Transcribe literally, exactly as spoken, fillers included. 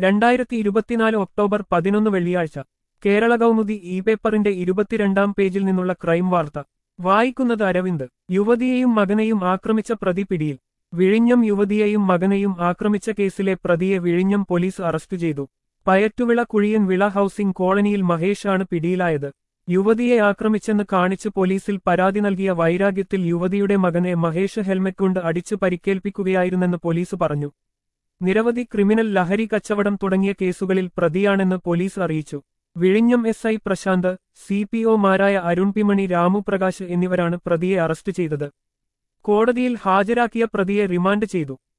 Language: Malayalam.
രണ്ടായിരത്തി ഇരുപത്തിനാല് ഒക്ടോബർ പതിനൊന്ന് വെള്ളിയാഴ്ച കേരള കൗമുദി ഇ പേപ്പറിന്റെ ഇരുപത്തിരണ്ടാം പേജിൽ നിന്നുള്ള ക്രൈം വാർത്ത വായിക്കുന്നത് അരവിന്ദ്. യുവതിയെയും മകനെയും ആക്രമിച്ച പ്രതി പിടിയിൽ. വിഴിഞ്ഞം യുവതിയെയും മകനെയും ആക്രമിച്ച കേസിലെ പ്രതിയെ വിഴിഞ്ഞം പോലീസ് അറസ്റ്റ് ചെയ്തു. പയറ്റുവിള കുഴിയൻ വിള ഹൌസിംഗ് കോളനിയിൽ മഹേഷാണ് പിടിയിലായത്. യുവതിയെ ആക്രമിച്ചെന്ന് കാണിച്ച് പോലീസിൽ പരാതി നൽകിയ വൈരാഗ്യത്തിൽ യുവതിയുടെ മകനെ മഹേഷ് ഹെൽമറ്റ് കൊണ്ട് അടിച്ചു പരിക്കേൽപ്പിക്കുകയായിരുന്നെന്ന് പോലീസ് പറഞ്ഞു. നിരവധി ക്രിമിനൽ ലഹരി കച്ചവടം തുടങ്ങിയ കേസുകളിൽ പ്രതിയാണെന്ന് പോലീസ് അറിയിച്ചു. വിഴിഞ്ഞം S I Prashanth, C P ഒമാരായ അരുൺ പിമണി, രാമുപ്രകാശ് എന്നിവരാണ് പ്രതിയെ അറസ്റ്റ് ചെയ്തത്. കോടതിയിൽ ഹാജരാക്കിയ പ്രതിയെ റിമാൻഡ് ചെയ്തു.